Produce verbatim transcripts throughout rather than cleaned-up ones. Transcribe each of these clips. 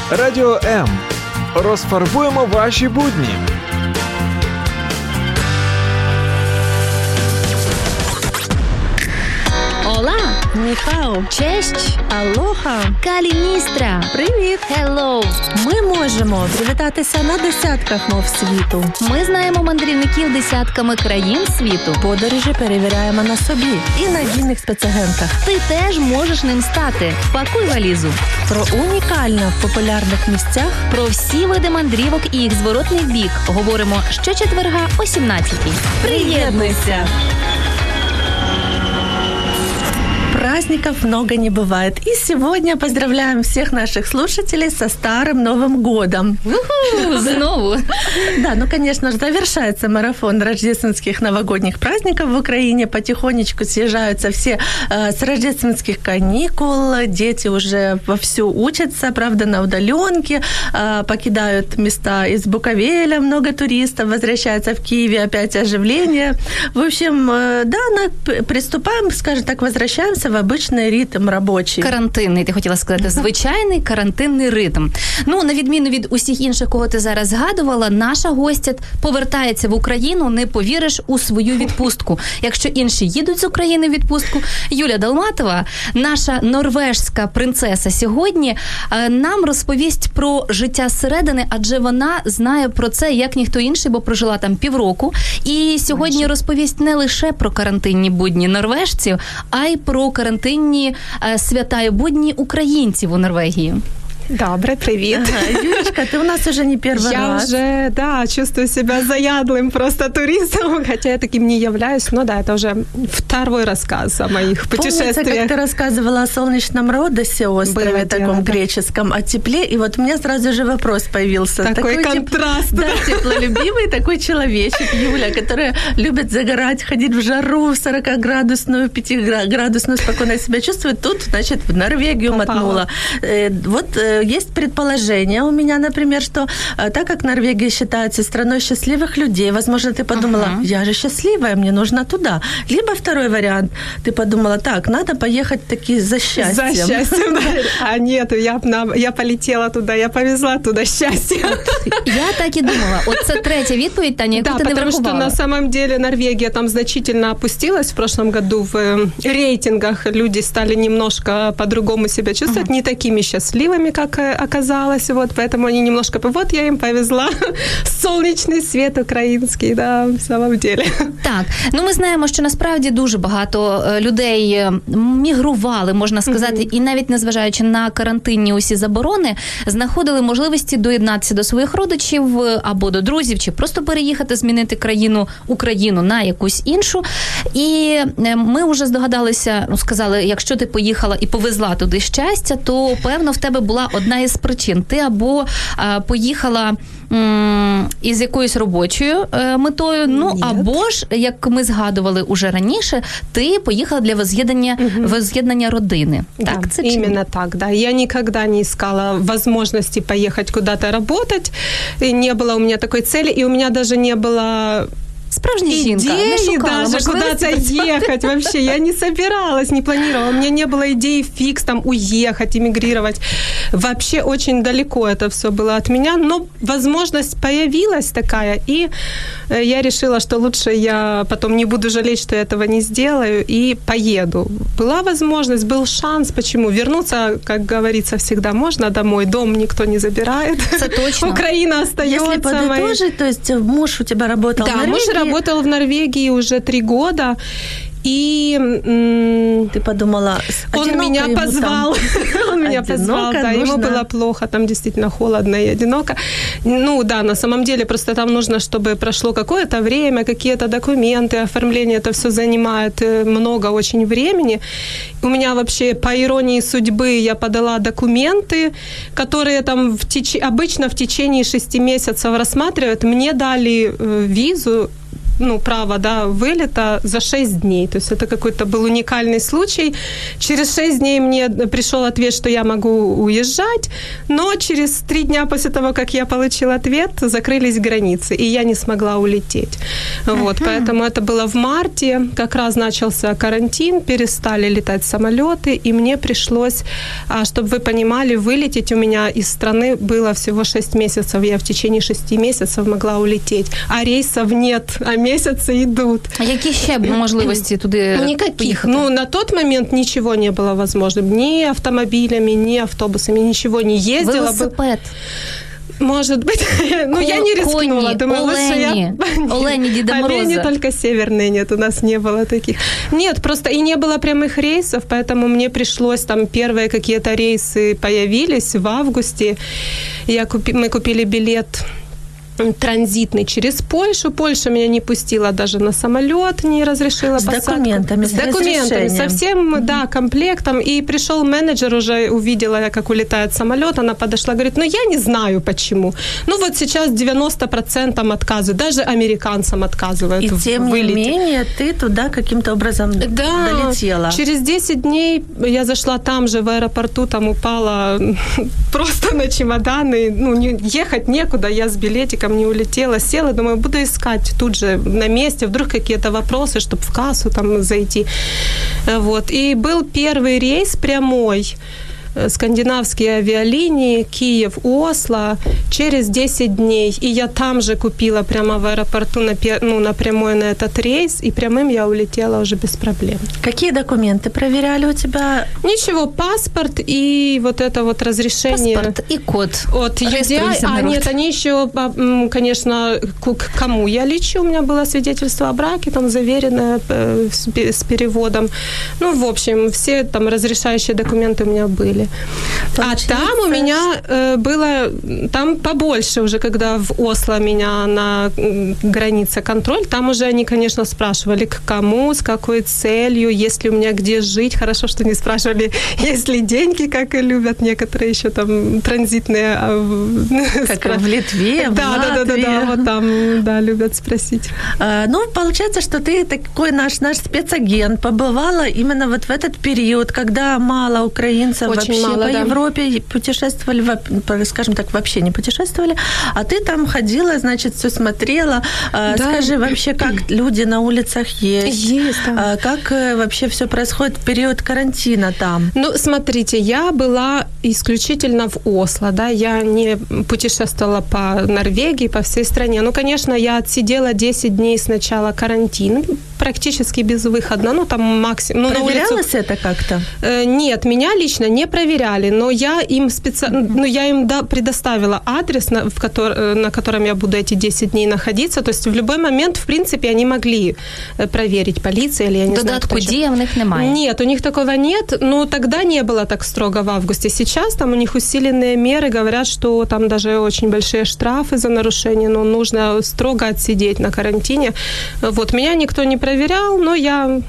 Радіо М. Розфарбуємо ваші будні. Ола! Ніхао. Честь! Алоха. Каліністра! Привіт. Хеллоу! Ми можемо привітатися на десятках мов світу. Ми знаємо мандрівників десятками країн світу. Подорожі перевіряємо на собі і надійних спецагентах. Ти теж можеш ним стати. Пакуй валізу. Про унікально в популярних місцях. Про всі види мандрівок і їх зворотний бік говоримо щочетверга о сімнадцятій. Приєднуйся! Праздников много не бывает. И сегодня поздравляем всех наших слушателей со Старым Новым Годом. Знову. Да, ну, конечно же, завершается марафон рождественских новогодних праздников в Украине. Потихонечку съезжаются все э, с рождественских каникул. Дети уже вовсю учатся, правда, на удаленке. Э, покидают места из Буковеля. Много туристов. Возвращаются в Киеве. Опять оживление. В общем, э, да, мы приступаем, скажем так, возвращаемся в обичний ритм робочий. Карантинний, ти хотіла сказати, звичайний карантинний ритм. Ну, на відміну від усіх інших, кого ти зараз згадувала, наша гостя повертається в Україну, не повіриш, у свою відпустку. Якщо інші їдуть з України в відпустку, Юля Долматова, наша норвежська принцеса сьогодні, нам розповість про життя зсередини, адже вона знає про це, як ніхто інший, бо прожила там півроку. І сьогодні розповість не лише про карантинні будні норвежців, а й про карантинні е, свята і будні українців у Норвегії. Добре, привет. Ага, Юлечка, ты у нас уже не первый я раз. Я уже, да, чувствую себя заядлым просто туристом, хотя я таким не являюсь, но да, это уже второй рассказ о моих путешествиях. Помнится, как ты рассказывала о солнечном Родосе, острове Было таком дело, греческом, да. О тепле, и вот у меня сразу же вопрос появился. Такой, такой контраст. Теп... Да, теплолюбивый такой человечек, Юля, которая любит загорать, ходить в жару, в сорокаградусную, пятиградусную, спокойно себя чувствует. Тут, значит, в Норвегию Попала. мотнула. Вот есть предположение у меня, например, что так как Норвегия считается страной счастливых людей, возможно, ты подумала, uh-huh. я же счастливая, мне нужно туда. Либо второй вариант, ты подумала, так, надо поехать таки за счастьем. За счастьем, да. А нет, я, я полетела туда, я повезла туда счастье. Я так и думала. Вот это третья відповідь, Таня, яку да, ти не врахувала. Потому что на самом деле Норвегия там значительно опустилась в прошлом году в рейтингах. Люди стали немножко по-другому себя чувствовать, uh-huh. не такими счастливыми, как оказалось, вот, поэтому они немножко, вот я им повезла сонячний світ український, да, в самом деле. Так, ну ми знаємо, що насправді дуже багато людей мігрували, можна сказати, mm-hmm. і навіть незважаючи на карантинні усі заборони, знаходили можливості доєднатися до своїх родичів або до друзів, чи просто переїхати, змінити країну, Україну на якусь іншу. І ми вже здогадалися, ну, сказали, якщо ти поїхала і повезла туди щастя, то, певно, в тебе була одна із причин. Ти або а, поїхала м, із якоюсь робочою е, метою, ну, Ні. або ж, як ми згадували уже раніше, ти поїхала для воз'єднання, угу. воз'єднання родини. Да, так, це именно так, да. Я никогда не искала возможности поехать куда-то работать, и не было у меня такой цели, и у меня даже не было... Справжня жінка, идеи не шукала, даже куда-то ехать вообще. Я не собиралась, не планировала. У меня не было идеи фикс там уехать, эмигрировать. Вообще очень далеко это все было от меня, но возможность появилась такая, и я решила, что лучше я потом не буду жалеть, что я этого не сделаю, и поеду. Была возможность, был шанс. Почему? Вернуться, как говорится, всегда можно домой. Дом никто не забирает. Это точно. Украина остается. Если подытожить, моей... то есть муж у тебя работал да, в Норвегии? Да, муж работал в Норвегии уже три года. И м- ты подумала, он меня позвал, он меня позвал, да, нужно... ему было плохо, там действительно холодно и одиноко. Ну да, на самом деле просто там нужно, чтобы прошло какое-то время, какие-то документы, оформление, это все занимает много очень времени. У меня вообще, по иронии судьбы, я подала документы, которые там в теч... обычно в течение шести месяцев рассматривают. Мне дали э, визу ну, право, да, вылета за шесть дней. То есть это какой-то был уникальный случай. Через шесть дней мне пришел ответ, что я могу уезжать, но через три дня после того, как я получила ответ, закрылись границы, и я не смогла улететь. Вот, uh-huh. Поэтому это было в марте, как раз начался карантин, перестали летать самолеты, и мне пришлось, чтобы вы понимали, вылететь у меня из страны было всего шесть месяцев. Я в течение шести месяцев могла улететь. А рейсов нет, а месяцы идут. А які ще можливості туди поїхати? Ну, на тот момент ничего не было возможным. Ни автомобилями, ни автобусами, ничего не ездила. Велосипед. Может быть. Ну, я не рискнула. Кони, Думаю, лучше я... Олени, Деда Мороза. Олени только северные нет, у нас не было таких. Нет, просто и не было прямых рейсов, поэтому мне пришлось, там, первые какие-то рейсы появились в августе. Я купи... Мы купили билет транзитный через Польшу. Польша меня не пустила даже на самолет, не разрешила с посадку. Документами, с документами, со всем, mm-hmm. да, комплектом. И пришел менеджер, уже увидела я, как улетает самолет, она подошла, говорит, ну, я не знаю, почему. Ну, вот сейчас девяносто процентов отказывают, даже американцам отказывают и в тем вылете. не менее, ты туда каким-то образом да, долетела. Через десять дней я зашла там же в аэропорту, там упала просто на чемоданы, ну, не, ехать некуда, я с билетиком не улетела, села, думаю, буду искать тут же на месте, вдруг какие-то вопросы, чтобы в кассу там зайти. Вот. И был первый рейс прямой, скандинавские авиалинии, Киев, Осло, через десять дней. И я там же купила прямо в аэропорту на, ну, напрямую на этот рейс, и прямым я улетела уже без проблем. Какие документы проверяли у тебя? Ничего, паспорт и вот это вот разрешение. Паспорт и код. От ю ди ай. А, нет, они еще, конечно, к кому я лечу. У меня было свидетельство о браке, там заверенное с переводом. Ну, в общем, все там разрешающие документы у меня были. Получается. А там у меня э, было, там побольше уже, когда в Осло меня на границе контроль, там уже они, конечно, спрашивали, к кому, с какой целью, есть ли у меня где жить. Хорошо, что не спрашивали, есть ли деньги, как и любят некоторые еще там транзитные. Как в Литве, в да, Латвии. Да, да, да, да, вот там, да, любят спросить. А, ну, получается, что ты такой наш, наш спецагент, побывала именно вот в этот период, когда мало украинцев очень вообще мало, по да. Европе путешествовали, скажем так, вообще не путешествовали, а ты там ходила, значит, все смотрела. Да. Скажи, вообще, как люди на улицах есть? Есть, да. Как вообще все происходит в период карантина там? Ну, смотрите, я была исключительно в Осло, да, я не путешествовала по Норвегии, по всей стране. Ну, конечно, я отсидела десять дней сначала карантин, практически безвыходно, ну, там максимум... Ну, проверялось улицу... это как-то? Э, нет, меня лично не проверяли, но я им специально... Mm-hmm. Ну, я им да, предоставила адрес, на, в котор... на котором я буду эти десять дней находиться, то есть в любой момент, в принципе, они могли проверить, полиция или я не знаю, Додатку дія в них немає? Нет, у них такого нет, но тогда не было так строго в августе. Сейчас там у них усиленные меры, говорят, что там даже очень большие штрафы за нарушение, но нужно строго отсидеть на карантине. Вот, меня никто не проверял, но я,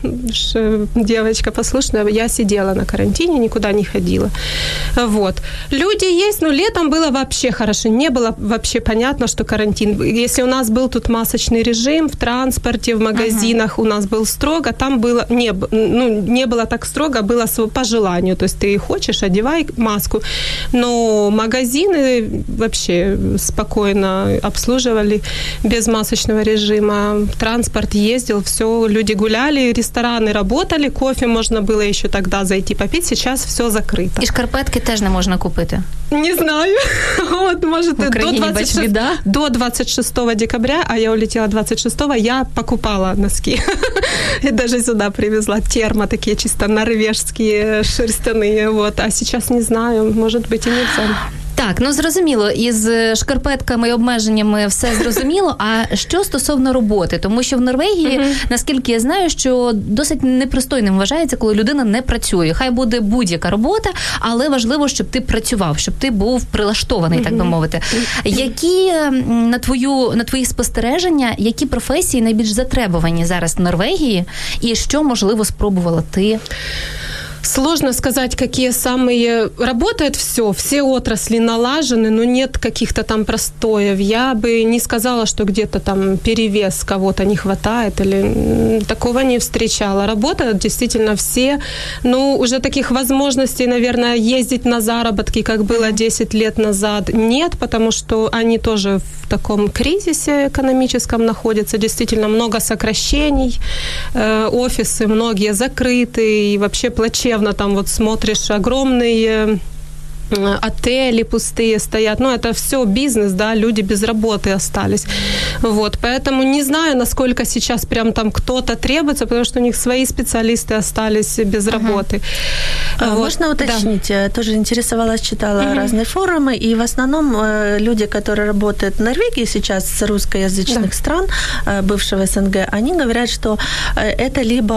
девочка послушная, я сидела на карантине, никуда не ходила. Вот. Люди есть, но летом было вообще хорошо, не было вообще понятно, что карантин. Если у нас был тут масочный режим в транспорте, в магазинах, uh-huh. у нас был строго, там было не, ну, не было так строго, было по желанию, то есть ты хочешь, одевай маску, но магазины вообще спокойно обслуживали без масочного режима, транспорт ездил, все, люди гуляли, рестораны работали, кофе можно было еще тогда зайти попить, сейчас все закрыто. І шкарпетки теж не можна купити? Не знаю. Вот, может, до двадцать шестого, беда. до двадцать шестого декабря, а я улетела двадцать шестого, я покупала носки. И даже сюда привезла термо, такие чисто норвежские, шерстяные. Вот. А сейчас не знаю, может быть, и нельзя. Так, ну зрозуміло, із шкарпетками і обмеженнями все зрозуміло. А що стосовно роботи? Тому що в Норвегії, uh-huh. наскільки я знаю, що досить непристойним вважається, коли людина не працює. Хай буде будь-яка робота, але важливо, щоб ти працював, щоб ти був прилаштований, uh-huh. так би мовити. Які, на твою, на твої спостереження, які професії найбільш затребувані зараз в Норвегії і що, можливо, спробувала ти? Сложно сказать, какие самые... Работает все, все отрасли налажены, но нет каких-то там простоев. Я бы не сказала, что где-то там перевес кого-то не хватает, или такого не встречала. Работают действительно все. Ну, уже таких возможностей, наверное, ездить на заработки, как было десять лет назад, нет, потому что они тоже в таком кризисе экономическом находятся. Действительно много сокращений, офисы многие закрыты, и вообще плачевно там вот смотришь огромные отели пустые стоят. Ну, это все бизнес, да, люди без работы остались. Вот, поэтому не знаю, насколько сейчас прям там кто-то требуется, потому что у них свои специалисты остались без uh-huh. работы. А, вот. Можно уточнить? Да. Тоже интересовалась, читала uh-huh. разные форумы, и в основном люди, которые работают в Норвегии сейчас с русскоязычных да. стран, бывшего СНГ, они говорят, что это либо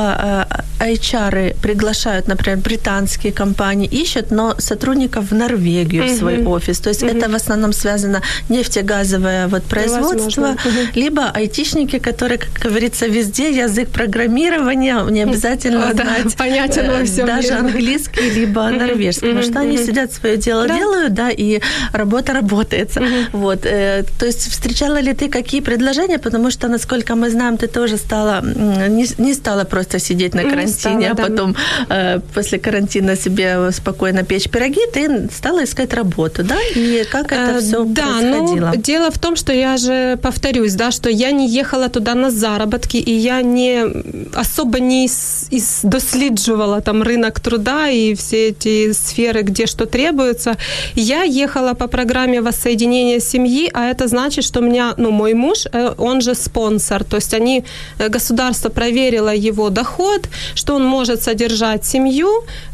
эйч ар приглашают, например, британские компании, ищут, но сотрудников в Норвегию, uh-huh. в свой офис. То есть uh-huh. это в основном связано нефтегазовое вот производство, uh-huh. либо айтишники, которые, как говорится, везде язык программирования, не обязательно uh-huh. знать понятен во всем даже мире. Английский, либо uh-huh. английский, uh-huh. потому что они uh-huh. сидят, свое дело да. делают, да, и работа работается. Uh-huh. Вот. То есть встречала ли ты какие предложения, потому что, насколько мы знаем, ты тоже стала, не, не стала просто сидеть на карантине, стала, а да. потом после карантина себе спокойно печь пироги, ты стала искать работу, да? И как это все да, происходило? Ну, дело в том, что я же повторюсь, да, что я не ехала туда на заработки, и я не особо не ис, ис, досліджувала там рынок труда и все эти сферы, где что требуется. Я ехала по программе воссоединения семьи, а это значит, что у меня, ну, мой муж, он же спонсор, то есть они, государство проверило его доход, что он может содержать семью,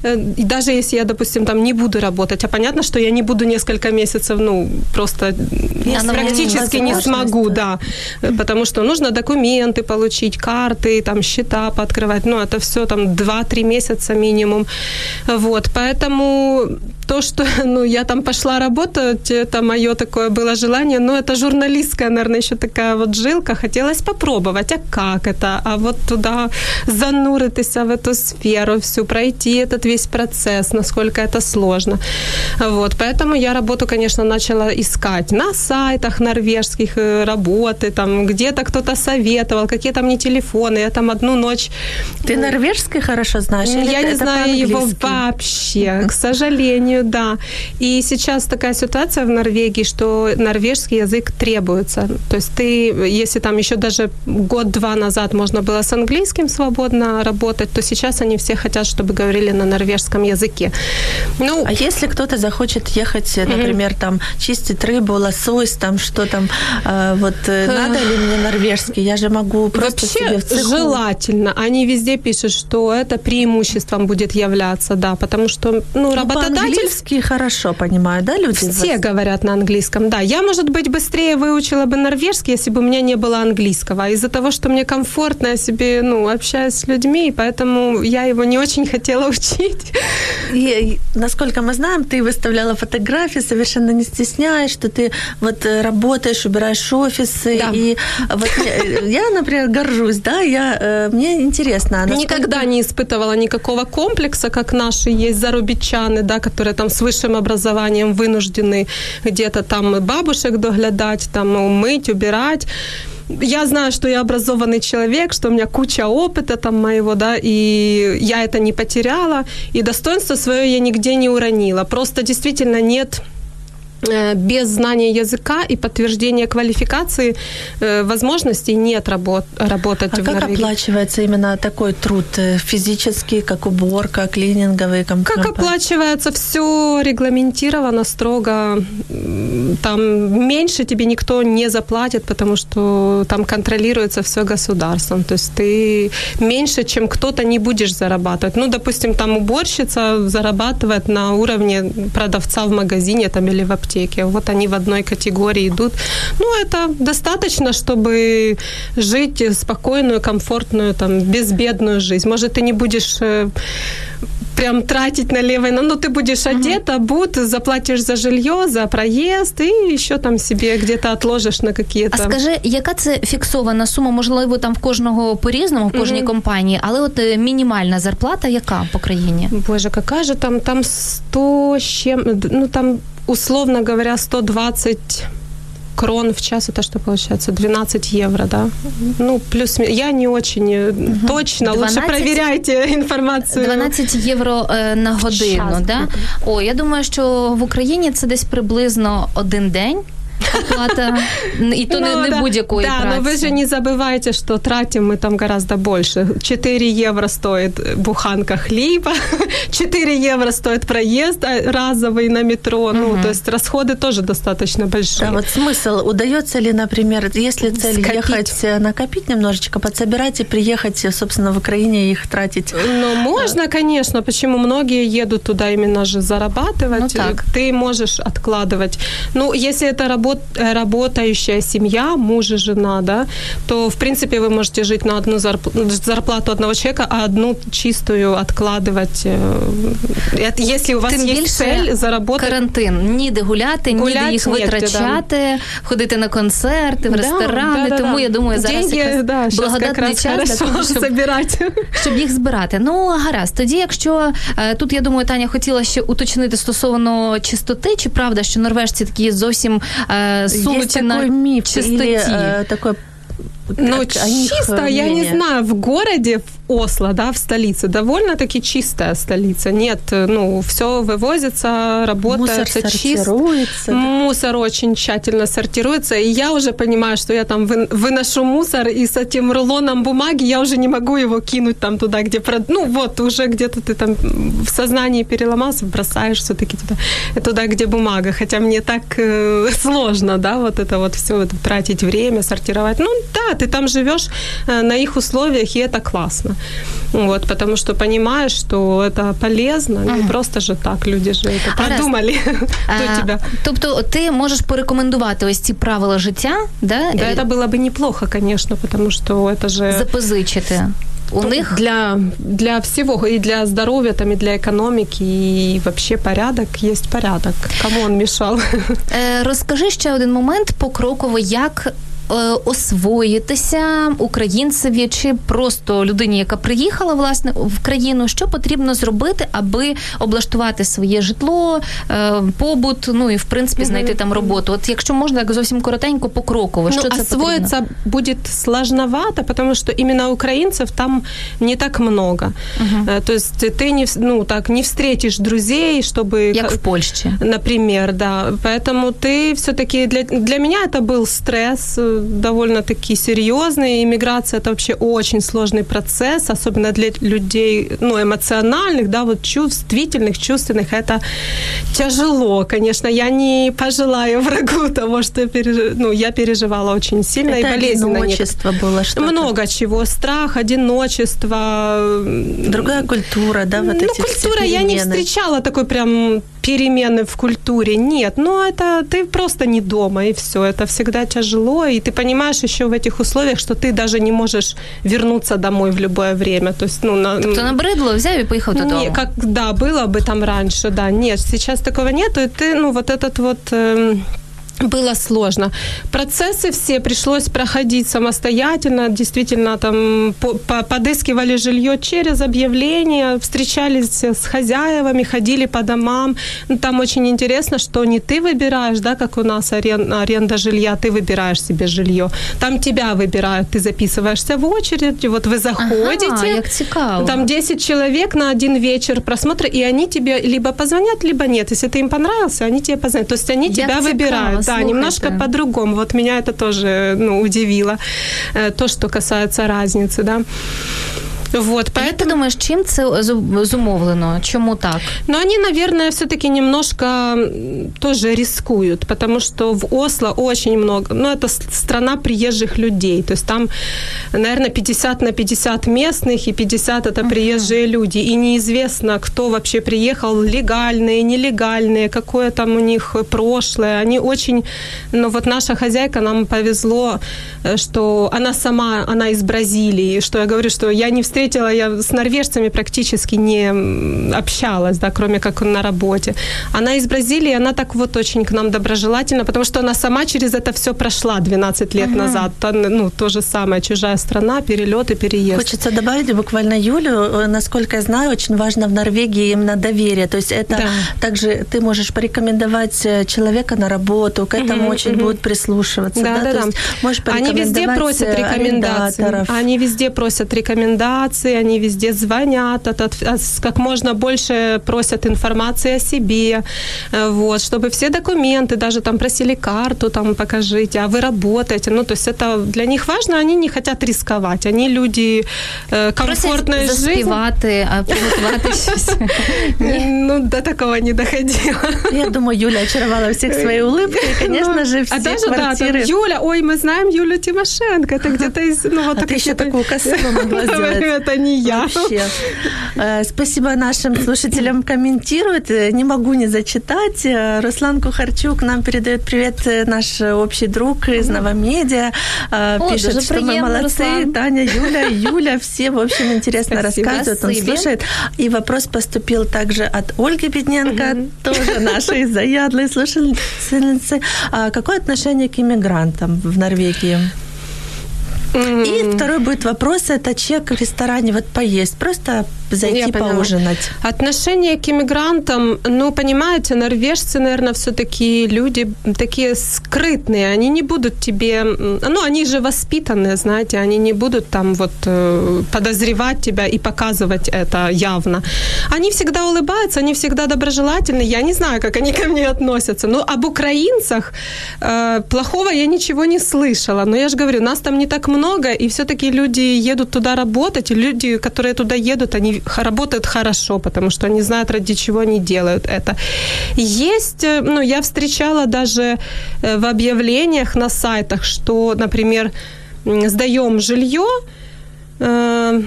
и даже если я, допустим, там не буду работать, а понятно, что я не буду несколько месяцев, ну, просто Если практически не смогу, да, потому что нужно документы получить, карты, там, счета пооткрывать, ну, это все там два-три месяца минимум, вот, поэтому то, что, ну, я там пошла работать, это мое такое было желание, но это журналистская, наверное, еще такая вот жилка, хотелось попробовать, а как это, а вот туда зануритися в эту сферу всю, пройти этот весь процесс, насколько это сложно. Вот, поэтому я работу, конечно, начала искать на сайтах норвежских, работы, там, где-то кто-то советовал, какие там мне телефоны, я там одну ночь... Ты норвежский хорошо знаешь? Я не знаю его вообще, к сожалению, да. И сейчас такая ситуация в Норвегии, что норвежский язык требуется. То есть ты, если там еще даже год-два назад можно было с английским свободно работать, то сейчас они все хотят, чтобы говорили на норвежском языке. Ну, а если кто-то захочет ехать, например, mm-hmm. там чистить рыбу, лосось, там что там, э, вот э, надо ли мне норвежский? Я же могу просто вообще себе в цеху... желательно. Они везде пишут, что это преимуществом будет являться, да, потому что, ну, работодатель... По-английски хорошо понимают, да, люди? Все вас? говорят на английском, да. Я, может быть, быстрее выучила бы норвежский, если бы у меня не было английского. А из-за того, что мне комфортно, я себе, ну, общаюсь с людьми, поэтому я его не очень хотела учить. И, насколько мы знаем, ты выставляла фотографии, совершенно не стесняясь, что ты вот работаешь, убираешь офисы. Да. И вот я, например, горжусь, да, я, мне интересно. Насколько... Никогда не испытывала никакого комплекса, как наши есть заробітчани, да, которые там с высшим образованием вынуждены где-то там бабушек доглядать, там мыть, убирать. Я знаю, что я образованный человек, что у меня куча опыта там моего, да, и я это не потеряла, и достоинство свое я нигде не уронила. Просто действительно нет... без знания языка и подтверждения квалификации возможностей нет работ, работать а в как Норвегии. Оплачивается именно такой труд физический, как уборка, клининговые компании? Как оплачивается? Все регламентировано строго. Там меньше тебе никто не заплатит, потому что там контролируется все государством. То есть ты меньше, чем кто-то, не будешь зарабатывать. Ну, допустим, там уборщица зарабатывает на уровне продавца в магазине там, или в аптеке. Вот они в одной категории идут. Ну, это достаточно, чтобы жить спокойную, комфортную, там, безбедную жизнь. Может, ты не будешь прям тратить налево. Ну, ты будешь uh-huh. одет, обут, заплатишь за жилье, за проезд и еще там себе где-то отложишь на какие-то... А скажи, яка це фіксована сума? Можливо, там в кожного по-різному, в кожній uh-huh. компанії, але от мінімальна зарплата яка по країні? Боже, какая же там, там сто с чем, ну, там, условно говоря, сто двадцать... крон в час, это что получается? двенадцать евро, да? Ну, плюс... Я не очень угу. точно. двенадцать, лучше проверяйте информацию. дванадцять євро е, на годину, час, да? О, я думаю, що в Україні це десь приблизно один день. Оплата, и то ну, не, не да, будь-якої да, праці. Но вы же не забывайте, что тратим мы там гораздо больше. четыре евро стоит буханка хлеба, четыре евро стоит проезд разовый на метро. Угу. Ну, то есть расходы тоже достаточно большие. Да, вот смысл, удается ли, например, если цель скопить. Ехать, накопить немножечко, подсобирать и приехать, собственно, в Украине их тратить? Ну, можно, конечно. Почему? Многие едут туда именно же зарабатывать. Ну, так. Ты можешь откладывать. Ну, если это работа, работающая семья, муж и жена, да, то, в принципе, вы можете жить на одну зарплату одного человека, а одну чистую откладывать. Если у вас Тим є цель заработать... карантин. Ніде гуляти, Гулять, ніде їх ніде, витрачати, да. ходити на концерти, в да, ресторани. да, да, Тому, да. я думаю, зараз Деньги, якраз да, благодатний час, для того, щоб, щоб їх збирати. Ну, гаразд. Тоді, якщо... Тут, я думаю, Таня хотіла ще уточнити стосовно чистоти, чи правда, що норвежці такі зовсім сунуті на миф чистоті? Или, э, такой... Ну, чисто, я не знаю, в городе, в Осло, да, в столице, довольно-таки чистая столица. Нет, ну, все вывозится, работается чисто. Да? Мусор очень тщательно сортируется. И я уже понимаю, что я там выношу мусор, и с этим рулоном бумаги я уже не могу его кинуть там туда, где... Ну, вот, уже где-то ты там в сознании переломался, бросаешь все-таки туда, туда, где бумага. Хотя мне так э, сложно, да, вот это вот все, вот, тратить время, сортировать. Ну, да, ты там живешь э, на их условиях, и это классно. Вот, потому что понимаешь, что это полезно, ага. не просто же так люди же это продумали до тебя. Тобто ти можеш порекомендувати ось ці правила життя, да? Да, это было бы неплохо, конечно, потому что это же... Запозичити. У ну, них для, для всего, и для здоровья, там, и для экономики, и вообще порядок есть порядок. Кому он мешал? Розкажи ще один момент покроково, як освоїтися українцеві чи просто людині, яка приїхала, власне, в країну, що потрібно зробити, аби облаштувати своє житло, побут, ну і, в принципі, знайти там роботу. От якщо можна, так зовсім коротенько, покроково, що ну, це потрібно? Освоиться будет сложновато, потому что именно украинцев там не так много. Uh-huh. То есть ты не, ну, так, не встретишь друзей, чтобы... Как в Польше. Например, да. Поэтому ты все-таки... Для, для меня это был стресс, довольно-таки серьезный. Иммиграция – это вообще очень сложный процесс, особенно для людей, ну, эмоциональных, да, вот чувствительных, чувственных. Это тяжело, конечно. Я не пожелаю врагу того, что я, переж... ну, я переживала очень сильно это и болезненно. Одиночество было что-то. Много чего. Страх, одиночество. Другая культура, да, вот ну, эти культура, я не встречала такой прям перемены в культуре. Нет, ну это ты просто не дома, и все. Это всегда тяжело, и ты понимаешь еще в этих условиях, что ты даже не можешь вернуться домой в любое время. То есть, ну, на... Тобто набридло, взяв и поехал додому? Не, как, да, было бы там раньше, да. Нет, сейчас такого нету, и ты, ну, вот этот вот... Э... Было сложно. Процессы все пришлось проходить самостоятельно. Действительно, там подыскивали жилье через объявления, встречались с хозяевами, ходили по домам. Там очень интересно, что не ты выбираешь, да, как у нас аренда, аренда жилья, ты выбираешь себе жилье. Там тебя выбирают, ты записываешься в очередь, вот вы заходите. Ага, як цікаво. Там десять человек на один вечер просмотра, и они тебе либо позвонят, либо нет. Если ты им понравился, они тебе позвонят. То есть они тебя як выбирают. Цікаво. Да, немножко по-другому. Вот меня это тоже, ну, удивило. То, что касается разницы, да. Вот, поэтому... Як ти думаєш, чим це зумовлено? Чому так? Ну, они, наверное, все-таки немножко тоже рискуют, потому что в Осло очень много, ну, это страна приезжих людей, то есть там, наверное, пятьдесят на пятьдесят местных и пятьдесят это uh-huh. приезжие люди, и неизвестно, кто вообще приехал, легальные, нелегальные, какое там у них прошлое, они очень, ну, вот наша хозяйка, нам повезло, что она сама, она из Бразилии, что я говорю, что я не встречала встретила, я с норвежцами практически не общалась, да, кроме как на работе. Она из Бразилии, она так вот очень к нам доброжелательна, потому что она сама через это все прошла двенадцать лет uh-huh. назад. Ну, то же самое, чужая страна, перелеты, переезд. Хочется добавить буквально Юлю. Насколько я знаю, очень важно в Норвегии именно доверие. То есть это да. также ты можешь порекомендовать человека на работу, к этому uh-huh, очень uh-huh. будут прислушиваться. Да, да, да, то да. есть можешь они везде просят рекомендаций. Они везде просят рекомендации, они везде звонят, от, от, как можно больше просят информации о себе, вот, чтобы все документы, даже там просили карту, там покажите, а вы работаете. Ну, то есть это для них важно, они не хотят рисковать. Они люди э, комфортной жизни. Заспівати, а приготувати щось. Ну, до такого не доходило. Я думаю, Юля очаровала всех своей улыбкой, конечно же, все а даже, квартиры. Да, там, Юля, ой, мы знаем Юлю Тимошенко, это где-то из... Ну, вот а ты еще такую косу могла сделать. Это не я. Вообще. Спасибо нашим слушателям, комментируют. Не могу не зачитать. Руслан Кухарчук нам передает привет, наш общий друг из Новомедиа. О, пишет, что мы молодцы. Руслан. Таня, Юля, Юля, все, в общем, интересно Спасибо. рассказывают, он Спасибо. слушает. И вопрос поступил также от Ольги Бедненко, угу. тоже нашей заядлой слушательницы. А какое отношение к иммигрантам в Норвегии? Mm-hmm. И второй будет вопрос, это чек в ресторане, вот поесть, просто зайти Я поужинать. Поняла. Отношение к иммигрантам, ну, понимаете, норвежцы, наверное, все-таки люди такие скрытные, они не будут тебе, ну, они же воспитанные, знаете, они не будут там вот подозревать тебя и показывать это явно. Они всегда улыбаются, они всегда доброжелательны, я не знаю, как они ко мне относятся, но об украинцах э, плохого я ничего не слышала, но я же говорю, нас там не так много, и все-таки люди едут туда работать, и люди, которые туда едут, они работают хорошо, потому что они знают, ради чего они делают это. Есть, ну, я встречала даже в объявлениях на сайтах, что, например, сдаем жилье, э,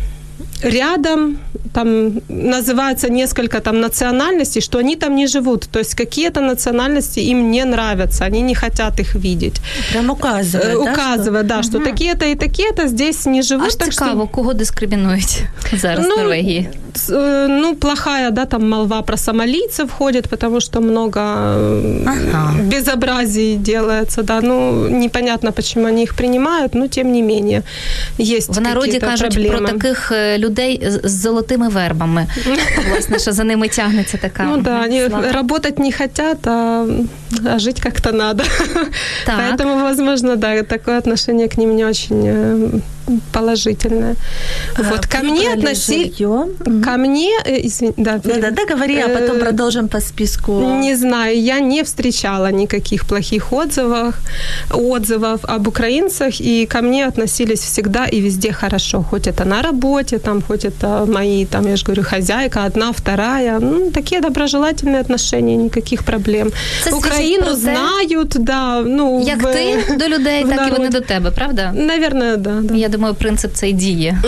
рядом там называется несколько там национальностей, что они там не живут. То есть какие-то национальности им не нравятся, они не хотят их видеть. Прям указывает, э, Указывает, да, да, что, что угу. такие-то и такие-то здесь не живут. Аж так цікаво, що... кого дискримінують зараз ну, в Норвегії? Ну, плохая, да, там молва про сомалийцев ходит, потому что много ага. безобразий делается, да, ну, непонятно, почему они их принимают, но тем не менее есть в народі кажуть проблеми. Про таких людей з золотими вербами, власне, що за ними тягнеться така. Ну да, они работать не хотят, а, а жить как-то надо. Так. Поэтому, возможно, да, такое отношение к ним не очень положительное. А, вот, ко мне относились... Ко мне... Извини, да, да, да, да, говори, а потом продолжим по списку. Не знаю, я не встречала никаких плохих отзывов, отзывов об украинцах, и ко мне относились всегда и везде хорошо. Хоть это на работе, там, хоть это мои, там, я же говорю, хозяйка, одна, вторая. Ну, такие доброжелательные отношения, никаких проблем. Це Україну знають, да. Ну, як в, ти до людей, так народі. І вони до тебе, правда? Наверное, да. да. Я думаю, принцип цей діє.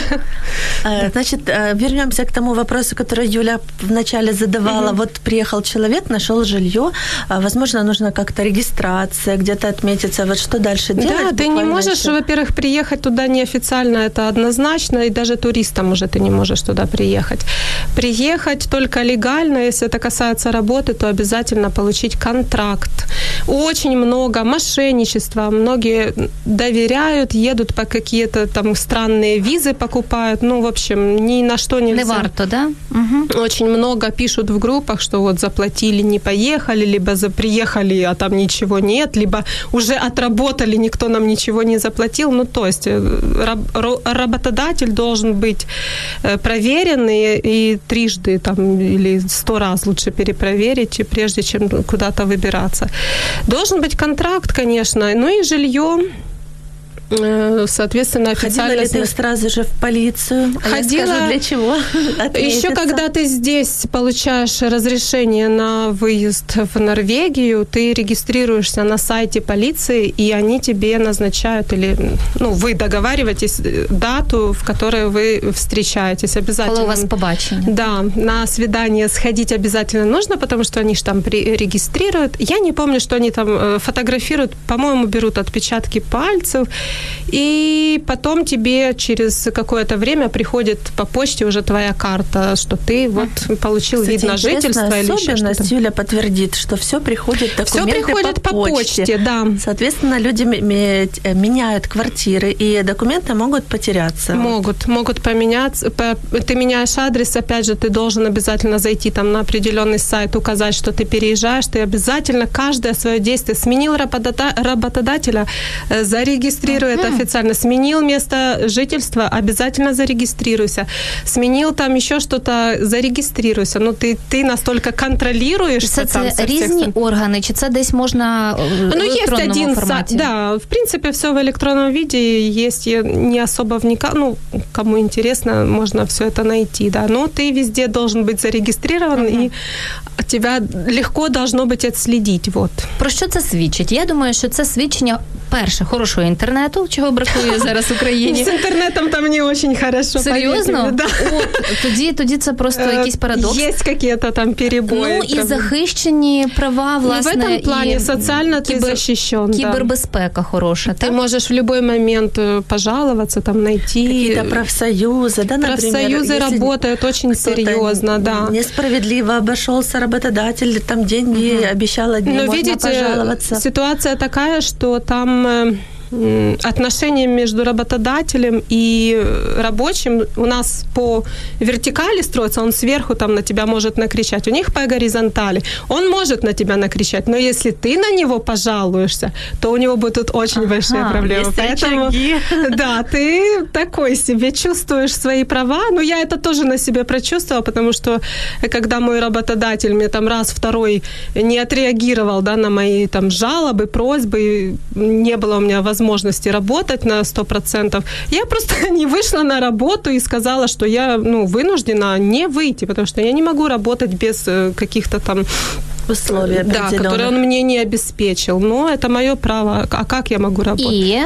Значит, вернемся к тому вопросу, который Юля вначале задавала. Вот приехал человек, нашел жилье, возможно, нужно как-то регистрация, где-то отметиться. Вот что дальше делать? Да, ты не можешь, еще? во-первых, приехать туда неофициально, это однозначно, и даже туристам уже ты не можешь туда приехать. Приехать только легально, если это касается работы, то обязательно получить контракт. Очень много мошенничества, многие доверяют, едут по какие-то там странные визы покупают, ну, в общем, ни на что нельзя. Не варто, да? Угу. Очень много пишут в группах, что вот заплатили, не поехали, либо за приехали, а там ничего нет, либо уже отработали, никто нам ничего не заплатил. Ну, то есть раб- работодатель должен быть проверенный и трижды там, или сто раз лучше перепроверить, прежде чем куда-то выбираться. Должен быть контракт, конечно, ну и жилье. Соответственно, официально... Ходила ли ты сразу же в полицию? А Ходила. Я скажу, для чего? Еще когда ты здесь получаешь разрешение на выезд в Норвегию, ты регистрируешься на сайте полиции, и они тебе назначают, или ну, вы договариваетесь дату, в которой вы встречаетесь обязательно. Коли у вас побачення. Да, на свидание сходить обязательно нужно, потому что они же там регистрируют. Я не помню, что они там фотографируют, по-моему, берут отпечатки пальцев, и потом тебе через какое-то время приходит по почте уже твоя карта, что ты вот получил Кстати, вид на жительство или еще что-то. Юля подтвердит, что все приходит документы все приходит по, по почте. почте, да. Соответственно, люди меняют квартиры, и документы могут потеряться. Могут, могут поменяться. Ты меняешь адрес, опять же, ты должен обязательно зайти там на определенный сайт, указать, что ты переезжаешь, ты обязательно каждое свое действие сменил работодателя, зарегистрируй это официально, сменил место жительства, обязательно зарегистрируйся, сменил там еще что-то, зарегистрируйся. Ну, ти, ти настільки контролюєш. Це, це різні всіх... органи, чи це десь можна в ну, електронному есть один форматі? Са... Да, в принципе, все в электронном виде есть, я не особо вникала, ну, кому интересно, можно все это найти, да, но ты везде должен быть зарегистрирован, uh-huh. и тебя легко должно быть отследить, вот. Про що це свідчить? Я думаю, що це свідчення, перше, хорошого інтернету, чого бракує зараз в Україні. З інтернетом там не очень хорошо. Серйозно? Да. От, тоді, тоді це просто якийсь парадокс. Є какие-то там перебої. Ну, і захищені права, власне, ну, в этом плане социально ты защищен. Кібербезпека да. хороша, Ты так? можешь в любой момент пожаловаться, там найти. Какие-то профсоюзы, да, например. Профсоюзы работают очень серьезно, да. Несправедливо обошелся работодатель, там деньги угу. обещал одни, но, можно видите, пожаловаться. Ситуация такая, что там отношения между работодателем и рабочим у нас по вертикали строится, он сверху там на тебя может накричать, у них по горизонтали. Он может на тебя накричать, но если ты на него пожалуешься, то у него будут очень ага, большие проблемы. Поэтому, да, ты такой себе чувствуешь свои права. Но я это тоже на себе прочувствовала, потому что когда мой работодатель мне там раз, второй не отреагировал, да, на мои там жалобы, просьбы, не было у меня возможности возможности работать на сто процентов, я просто не вышла на работу и сказала, что я, ну, вынуждена не выйти, потому что я не могу работать без каких-то там условий, да, которые он мне не обеспечил. Но это мое право. А как я могу работать? И...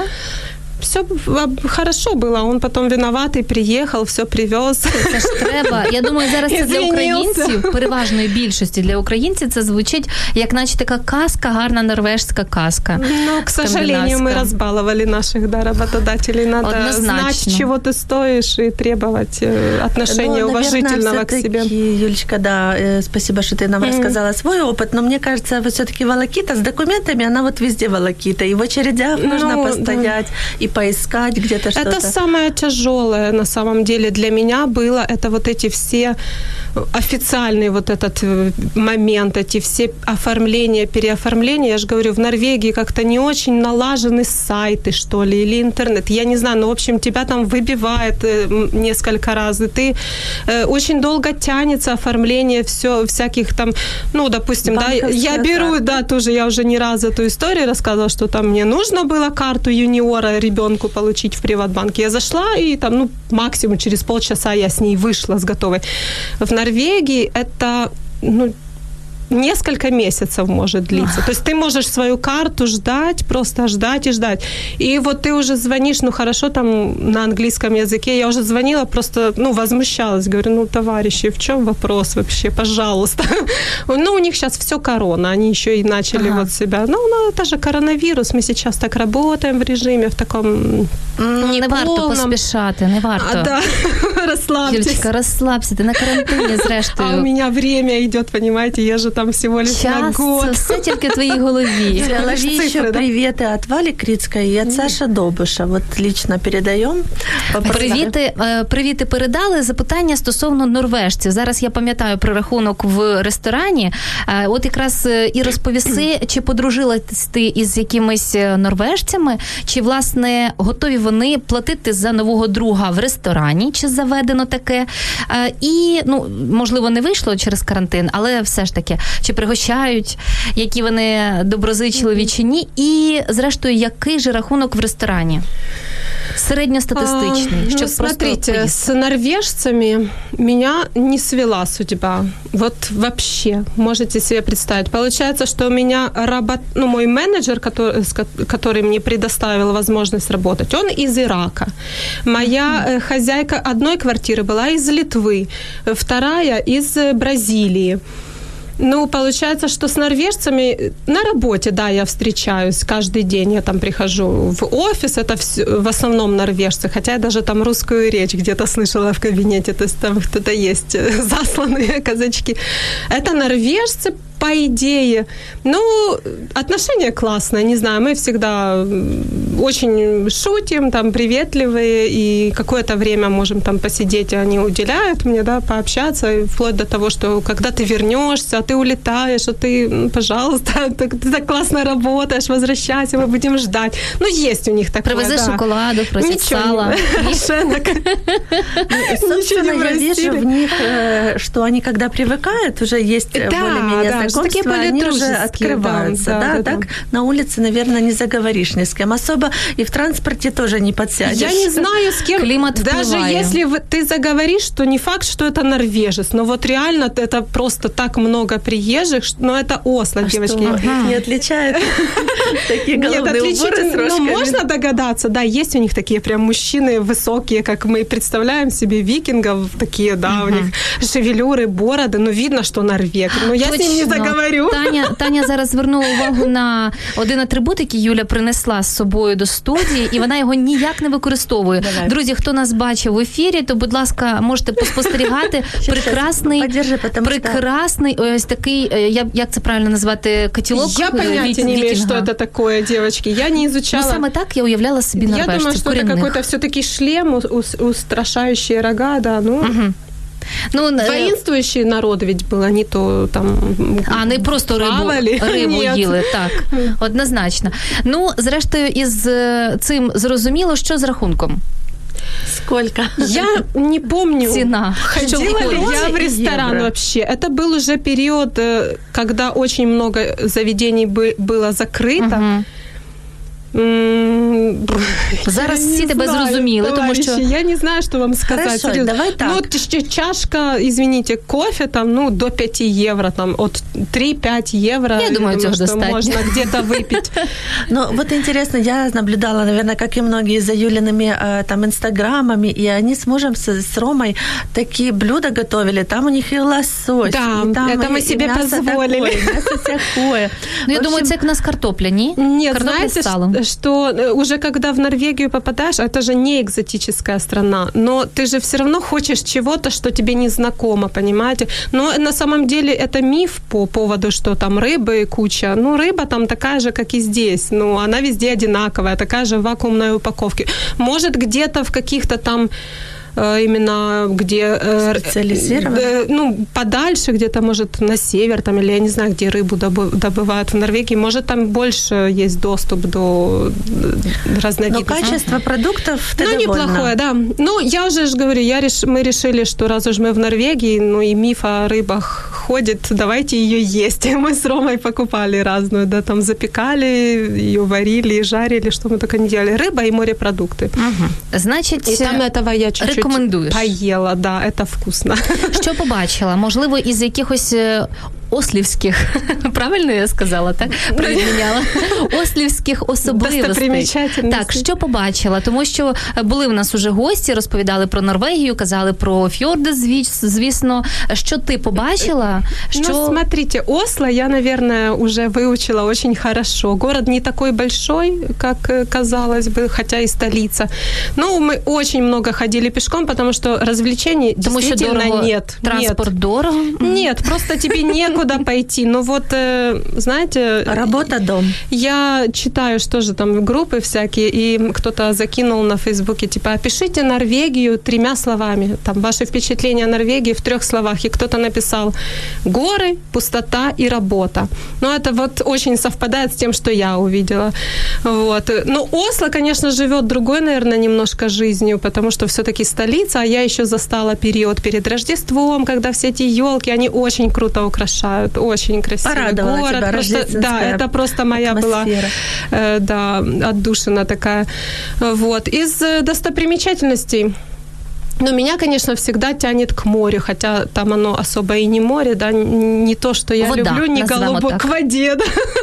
Все хорошо было, он потом виноватий, приїхав, все привез. Це ж треба. Я думаю, зараз це для українців, переважної більшості для українців, це звучить як наче така казка, гарна норвежська казка. Ну, к сожалению, мы разбаловали наших, да, работодателей. Надо Однозначно. Знать, чего ты стоишь, и требовать отношения ну, уважительного наверное, к себе. Юлечка, да, спасибо, что ты нам mm-hmm. рассказала свой опыт, но мне кажется, вот все-таки волокита с документами, она вот везде волокита, и в очередях ну, нужно постоять, да. и поискать где-то что-то. Это самое тяжелое на самом деле для меня было, это вот эти все официальный вот этот момент, эти все оформления, переоформления. Я же говорю, в Норвегии как-то не очень налажены сайты, что ли, или интернет. Я не знаю, но, в общем, тебя там выбивает несколько раз, и ты очень долго тянется оформление все, всяких там, ну, допустим, да, я беру, карта. Да, тоже я уже не раз эту историю рассказывала, что там мне нужно было карту юниора ребенку получить в Приватбанке. Я зашла, и там, ну, максимум через полчаса я с ней вышла с готовой. В Норвегии это, ну, несколько месяцев может длиться. То есть ты можешь свою карту ждать, просто ждать и ждать. И вот ты уже звонишь, ну хорошо, там на английском языке, я уже звонила, просто, ну, возмущалась, говорю, ну, товарищи, в чем вопрос вообще, пожалуйста. Ну, у них сейчас все корона, они еще и начали ага. вот себя, ну, ну, это же коронавирус, мы сейчас так работаем в режиме, в таком не варто поспішати, не варто. А, да, расслабьтесь. Юлечка, расслабься, ты на карантині, зрештою. А у меня время идет, понимаете, я же там всего лишь час, на год. Час, все тільки в твоїй голові. Голове еще приветы от Вали Крицкой и от Саши Добыша. Вот лично передаем. Привіти, привіти передали. Запитання стосовно норвежців. Зараз я пам'ятаю про рахунок в ресторані. От якраз і розповіси, чи подружилась ти із якимись норвежцями, чи, власне, готові вони платити за нового друга в ресторані, чи заведено таке. І, ну, можливо, не вийшло через карантин, але все ж таки, чи пригощають, які вони доброзичливі чи ні, і, зрештою, який же рахунок в ресторані? Среднестатистичный. А, ну, смотрите, с норвежцами меня не свела судьба. Вот вообще, можете себе представить. Получается, что у меня работ... ну, мой менеджер, который, который мне предоставил возможность работать, он из Ирака. Моя mm-hmm. хозяйка одной квартиры была из Литвы, вторая из Бразилии. Ну, получается, что с норвежцами на работе, да, я встречаюсь каждый день. Я там прихожу в офис, это все, в основном норвежцы, хотя я даже там русскую речь где-то слышала в кабинете, то есть там кто-то есть, засланные казачки. Это норвежцы, по идее. Ну, отношения классные, не знаю, мы всегда очень шутим, там, приветливые, и какое-то время можем там посидеть, они уделяют мне, да, пообщаться, и вплоть до того, что когда ты вернешься, а ты улетаешь, а ты, пожалуйста, так, ты так классно работаешь, возвращайся, мы будем ждать. Ну, есть у них такое, Привези да. шоколаду, просят сала. Собственно, я вижу в них, что они, когда привыкают, уже есть более-менее знакомства, они уже открываются. Да, да, да, так да. На улице, наверное, не заговоришь ни с кем. Особо и в транспорте тоже не подсядешь. Я не знаю, с кем. Климат даже впливає. если ты заговоришь, то не факт, что это норвежец. Но вот реально это просто так много приезжих. Но это Осло, а девочки. Что, их не отличает такие головные уборы с рожками? Ну, можно догадаться. Да, есть у них такие прям мужчины высокие, как мы представляем себе викингов. Такие, да, у них шевелюры, бороды. Ну, видно, что норвег. Но я с ним не заговорю. Таня, Таня зараз звернула увагу на один атрибут, який Юля принесла з собою до студії, і вона його ніяк не використовує. Давай. Друзі, хто нас бачив в ефірі, то, будь ласка, можете поспостерігати. Прекрасний, подержи, прекрасний, ось такий, як це правильно назвати, котілок. Я поняття не имею, что это такое, девочки. Я не изучала. Ну, саме так я уявляла собі норвежців. Я думаю, что это какой-то все-таки шлем, устрашающие рога, да, ну... Угу. Ну, воинствующий народ ведь был, они то там... А, не просто рибу, рибу їли, так, однозначно. Ну, зрештою, із цим зрозуміло, що з рахунком? Сколько? Я не помню. Цена. Ходила ли я в ресторан евро? Вообще? Это был уже период, когда очень много заведений было закрыто. Угу. Зараз всі тебе зрозуміли, тому що... Я не знаю, що вам сказати. Хорошо, давай так. Ну, чашка, извините, кофе там, ну, до пять евро, там, от три-пять евро. Я, я думаю, цього достатньо. Можно где-то выпить. Ну, вот интересно, я наблюдала, наверное, как и многие за Юлиными там инстаграмами, и они с мужем, с, с Ромой такие блюда готовили. Там у них и лосось, да, и там это и, мы себе мясо позволили. Такое, мясо всякое. Ну, я думаю, це як у нас картопля, ні? Нет, картопля знаете, с салом. Что уже когда в Норвегию попадаешь, это же не экзотическая страна, но ты же все равно хочешь чего-то, что тебе не знакомо, понимаете? Но на самом деле это миф по поводу, что там рыбы куча. Ну, рыба там такая же, как и здесь. Ну, она везде одинаковая, такая же в вакуумной упаковке. Может, где-то в каких-то там именно где... Специализированно? Ну, подальше, где-то, может, на север, там, или я не знаю, где рыбу добывают в Норвегии, может, там больше есть доступ до разновидностей. Но качество продуктов ты Ну, довольна? неплохое, да. Ну, я уже же говорю, я реш... мы решили, что раз уж мы в Норвегии, ну, и миф о рыбах ходит, давайте ее есть. И мы с Ромой покупали разную, да, там запекали, ее варили и жарили, что мы только не делали. Рыба и морепродукты. Угу. Значит, и там этого я чуть-чуть рекомендуєш? Поїла, да, це вкусно. Що побачила? Можливо, із якихось ослівських, правильно я сказала, так? Провідміняла. Ослівських особливостей. Так, що побачила? Тому що були в нас уже гості, розповідали про Норвегію, казали про фьорди, звісно. Що ти побачила? Що... Ну, смотрите, Осло я, наверное, уже выучила очень хорошо. Город не такой большой, как казалось бы, хотя и столица. Но мы очень много ходили пешком, потому что развлечений потому действительно дорого, нет. Транспорт нет. дорого? Нет, просто тебе некуда куда пойти. Ну вот, знаете... Работа, дом. Я читаю, что же там, группы всякие, и кто-то закинул на Фейсбуке, типа, опишите Норвегию тремя словами. Там, ваши впечатления о Норвегии в трех словах. И кто-то написал горы, пустота и работа. Ну, это вот очень совпадает с тем, что я увидела. Вот. Ну, Осло, конечно, живет другой, наверное, немножко жизнью, потому что все-таки столица, а я еще застала период перед Рождеством, когда все эти елки, они очень круто украшают. Очень красивый Порадовала город. Тебя просто, да, это просто моя атмосфера. Была э, да, отдушина такая. Вот. Из достопримечательностей, ну, меня, конечно, всегда тянет к морю, хотя там оно особо и не море, да, не то, что я Вода, люблю, не голубое, к воде, да.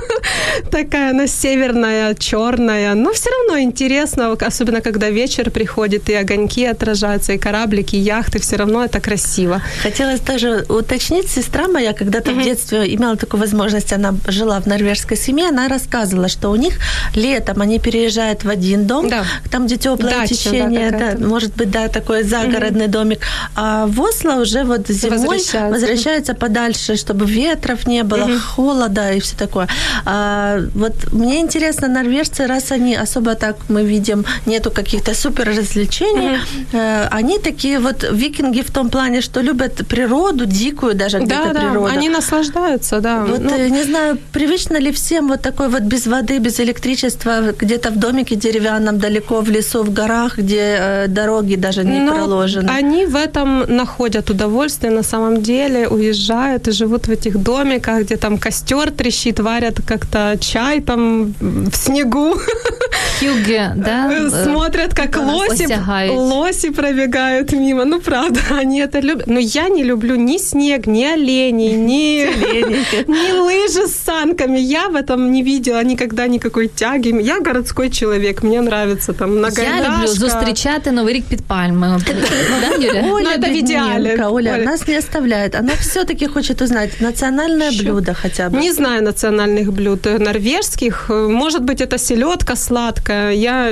такая она северная, черная, но все равно интересно, особенно когда вечер приходит, и огоньки отражаются, и кораблики, и яхты, все равно это красиво. Хотелось тоже уточнить, сестра моя когда-то mm-hmm. в детстве имела такую возможность, она жила в норвежской семье, она рассказывала, что у них летом они переезжают в один дом, да. там, где теплое Дача, течение, да, да, может быть, да, такой загородный mm-hmm. домик, а в Осло уже вот зимой возвращаются, возвращаются подальше, чтобы ветров не было, mm-hmm. холода и все такое. А, вот мне интересно, норвежцы, раз они особо так, мы видим, нету каких-то супер развлечений, mm-hmm. они такие вот викинги в том плане, что любят природу, дикую даже где-то да, природу. Да, они наслаждаются, да. Вот ну, не знаю, привычно ли всем вот такой вот без воды, без электричества, где-то в домике деревянном, далеко в лесу, в горах, где э, дороги даже не Но проложены. Они в этом находят удовольствие, на самом деле уезжают и живут в этих домиках, где там костер трещит, варят как-то чай там в снегу. Хюгге, да? Смотрят, как лоси, лоси пробегают мимо. Ну, правда, они это любят. Но я не люблю ни снег, ни оленей, ни, ни лыжи с санками. Я в этом не видела никогда никакой тяги. Я городской человек, мне нравится там многоэтажка. Я люблю зустрічати Новий рік під пальмами. Да, Юля? Оля, ну, это в идеале. Оля, Оля нас не оставляет. Она все-таки хочет узнать национальное Что? блюдо хотя бы. Не знаю национальных блюд норвежских. Может быть, это селедка сладкая. Я...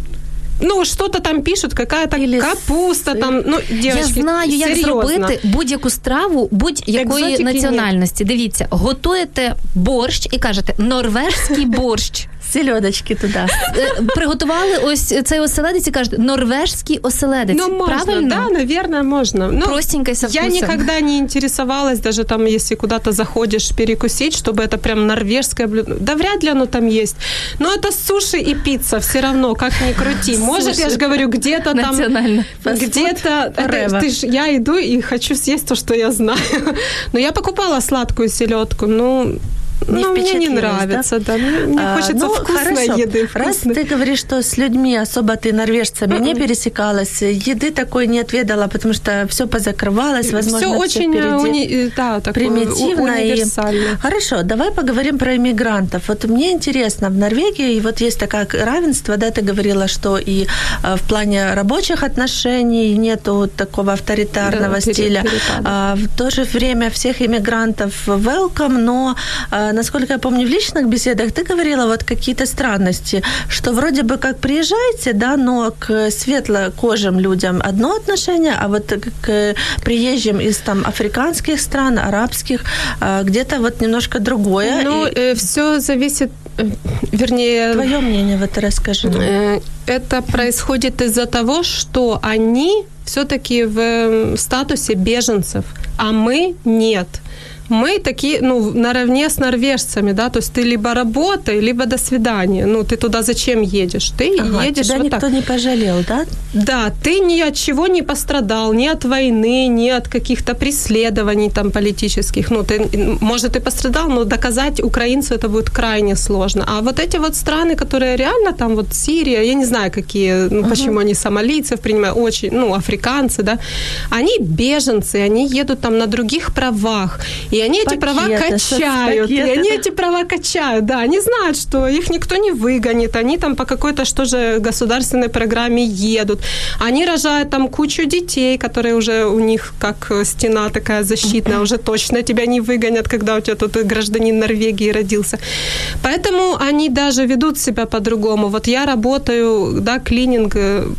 Ну, что-то там пишут, какая-то Или капуста, там, ну, девочки, я знаю, як серйозно. зробити будь-яку страву будь-якої Екзотики національності. Ні. Дивіться, готуєте борщ і кажете, норвежський борщ. Селедочки туди. Приготували ось цей оселедець і кажуть, норвежський оселедець. Ну, можно, правильно? Да, наверное, можно. Но простенько и со вкусом. Я никогда не интересовалась, даже там, если куда-то заходишь перекусить, чтобы это прям норвежское блюдо. Да вряд ли оно там есть. Но это суши и пицца все равно, как ни крути. Может, я же говорю, где-то там... Национально. Где-то... Это, ты ж, я иду и хочу съесть то, что я знаю. Но я покупала сладкую селедку, ну... Не ну, мне не нравится, да. да. Мне а, хочется ну, вкусной хорошо. еды. Вкусной. Раз ты говоришь, что с людьми, особо ты норвежцами mm-hmm. не пересекалась, еды такой не отведала, потому что все позакрывалось, возможно, все очень уни... да, примитивно. Универсально. И... Хорошо, давай поговорим про иммигрантов. Вот мне интересно, в Норвегии вот есть такое равенство, да, ты говорила, что и в плане рабочих отношений нету такого авторитарного да, стиля. А, в то же время всех иммигрантов welcome, но насколько я помню, в личных беседах ты говорила вот какие-то странности, что вроде бы как приезжаете, да, но к светлокожим людям одно отношение, а вот к приезжим из там африканских стран, арабских, где-то вот немножко другое. Ну, и... э, все зависит, вернее... Твое мнение в это расскажи. Э, это происходит из-за того, что они все-таки в статусе беженцев, а мы нет. Мы такие, ну, наравне с норвежцами, да, то есть ты либо работай, либо до свидания. Ну, ты туда зачем едешь? Ты ага, едешь тебя вот никто так. не пожалел, да? Да, ты ни от чего не пострадал, ни от войны, ни от каких-то преследований там политических. Ну, ты, может, и пострадал, но доказать украинцу это будет крайне сложно. А вот эти вот страны, которые реально там, вот Сирия, я не знаю, какие, ну, uh-huh. почему они сомалийцев принимают, очень, ну, африканцы, да, они беженцы, они едут там на других правах, и они эти пакеты, права качают, и они эти права качают, да, они знают, что их никто не выгонит, они там по какой-то, что же, государственной программе едут, они рожают там кучу детей, которые уже у них как стена такая защитная, уже точно тебя не выгонят, когда у тебя тут гражданин Норвегии родился. Поэтому они даже ведут себя по-другому. Вот я работаю, да, клининг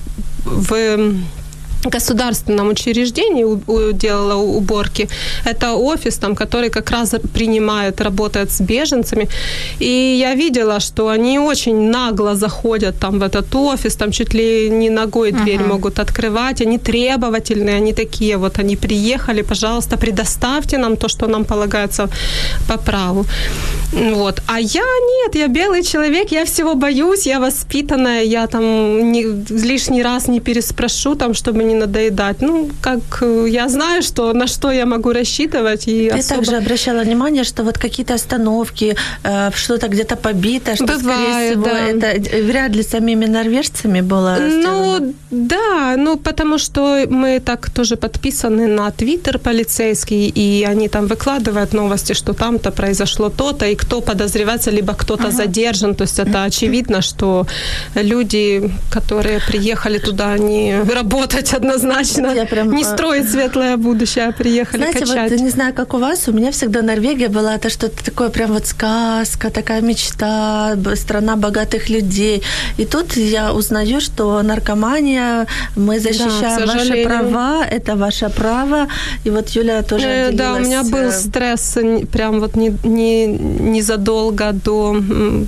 в государственном учреждении делала уборки. Это офис, там, который как раз принимает, работает с беженцами. И я видела, что они очень нагло заходят там в этот офис, там чуть ли не ногой дверь uh-huh. могут открывать. Они требовательные, они такие вот, они приехали, пожалуйста, предоставьте нам то, что нам полагается по праву. Вот. А я нет, я белый человек, я всего боюсь, я воспитанная, я там не, лишний раз не переспрошу, там, чтобы не надоедать. Ну, как я знаю, что на что я могу рассчитывать. И Ты особо... также обращала внимание, что вот какие-то остановки, что-то где-то побито, что, Бывает, скорее всего, да. это вряд ли самими норвежцами было сделано. Ну, да, ну, потому что мы так тоже подписаны на Твиттер полицейский, и они там выкладывают новости, что там-то произошло то-то, и кто подозревается, либо кто-то ага. задержан. То есть это очевидно, что люди, которые приехали туда не работать однозначно, прям... не строить светлое будущее, а приехали Знаете, качать. Вот, не знаю, как у вас, у меня всегда Норвегия была это что-то такое прям вот сказка, такая мечта, страна богатых людей. И тут я узнаю, что наркомания, мы защищаем да, ваши права, это ваше право. И вот Юля тоже э, делилась... Да, у меня был стресс прям вот не, не, незадолго до...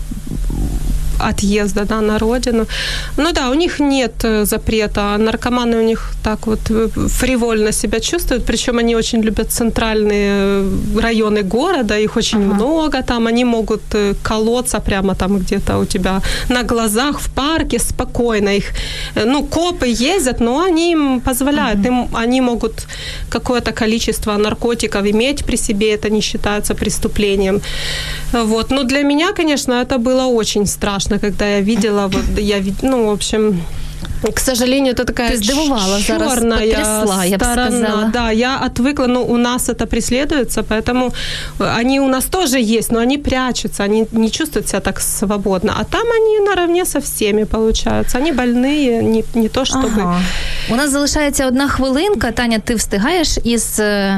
отъезда, да, на родину. Ну да, у них нет запрета, наркоманы у них так вот фривольно себя чувствуют, причем они очень любят центральные районы города, их очень ага. много там, они могут колоться прямо там где-то у тебя на глазах в парке спокойно. Их, ну, копы ездят, но они им позволяют, ага. им, они могут какое-то количество наркотиков иметь при себе, это не считается преступлением. Вот. Но для меня, конечно, это было очень страшно, когда я видела, вот, я, ну, в общем, к сожалению, это такая чёрная потрясла, я бы сторона. Да, я отвыкла, но у нас это преследуется, поэтому они у нас тоже есть, но они прячутся, они не чувствуют себя так свободно. А там они наравне со всеми, получается. Они больные, не, не то чтобы... Ага. У нас залишається одна хвилинка. Таня, ти встигаєш із...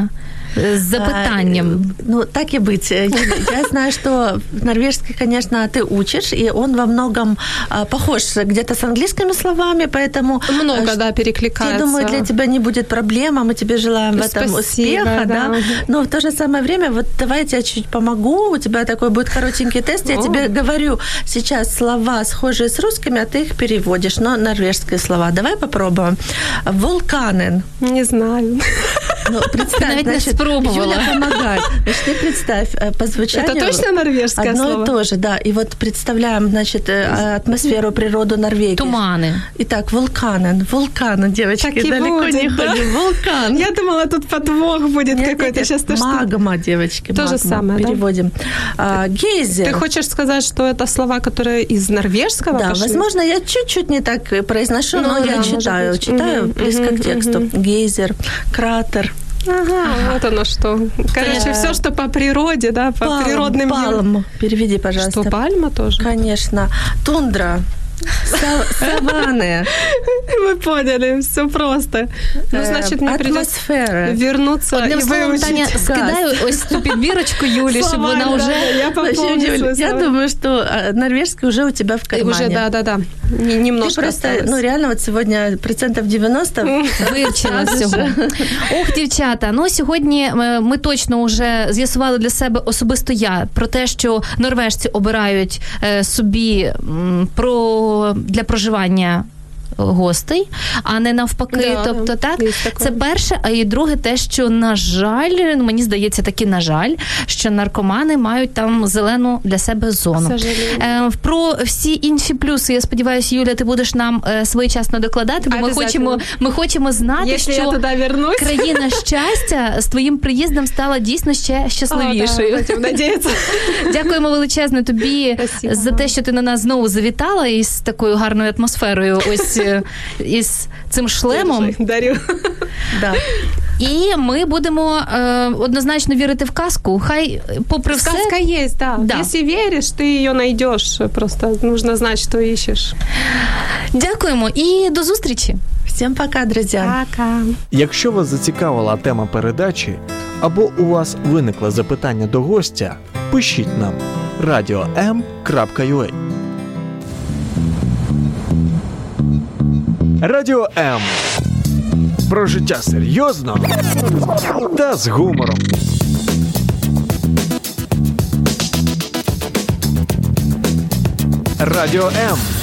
с запытанием. А, ну, так и быть. Я, я знаю, что норвежский, конечно, ты учишь, и он во многом а, похож где-то с английскими словами, поэтому... Много, а, да, перекликается. Я думаю, для тебя не будет проблем, а мы тебе желаем в этом Спасибо, успеха. Да. Да? Но в то же самое время, вот давай я тебе чуть помогу, у тебя такой будет коротенький тест, я О. тебе говорю сейчас слова, схожие с русскими, а ты их переводишь, но норвежские слова. Давай попробуем. Вулканен. Не знаю. Ну, представь, значит, Юля помогает. Значит, ты представь, по звучанию... Это точно норвежское одно слово? Одно и то же, да. И вот представляем, значит, атмосферу, природу Норвегии. Туманы. Итак, вулканен. Вулканен, девочки, так далеко будет, не да? ходим. Вулкан. Я думала, тут подвох будет нет, какой-то. Нет, Сейчас то, что... Магма, девочки, то магма. же самое, переводим. Да? А, гейзер. Ты хочешь сказать, что это слова, которые из норвежского Да, пошли? возможно, я чуть-чуть не так произношу, ну, но да, я читаю. Читаю угу, близко угу, к тексту. Угу. Гейзер, кратер. Ага, вот оно что. Короче, все, что по природе, да, по палм, природным... Пальм, переведи, пожалуйста. Что, пальма тоже? Конечно. Тундра. Саванны. Мы поняли, все просто. Ну, значит, мне придется вернуться Одним і словом, вивчити. Таня, скидаю ось цю підбірочку Юлі, щоб вона вже... Я пополню. Я думаю, что норвежский уже у тебя в кармане. Уже, да-да-да. Немножко Ты просто, ну, реально, вот сегодня процентов девяносто вивчила всього. Ох, дівчата, ну, сьогодні ми точно вже з'ясували для себе, особисто я, про те, що норвежці обирають собі про для проживання гостей, а не навпаки. Да, тобто, так, це перше, а і друге те, що, на жаль, мені здається, таки, на жаль, що наркомани мають там зелену для себе зону. Е, про всі інші плюси, я сподіваюся, Юля, ти будеш нам е, своєчасно докладати, бо ми хочемо, ми хочемо знати, Якщо що країна щастя з твоїм приїздом стала дійсно ще щасливішою. О, да, дякуємо величезно тобі Спасибо. За те, що ти на нас знову завітала із такою гарною атмосферою, ось із цим шлемом. Дарю. Да. І ми будемо е, однозначно вірити в казку. Хай, попри Сказка все... Сказка есть, да. да. Если веришь, ты ее найдешь. Просто нужно знать, что ищешь. Дякуємо і до зустрічі. Всім пока, друзі. Пока. Якщо вас зацікавила тема передачі, або у вас виникло запитання до гостя, пишіть нам радіо ем крапка ю а. Радіо М. Про життя серйозно та з гумором. Радіо М.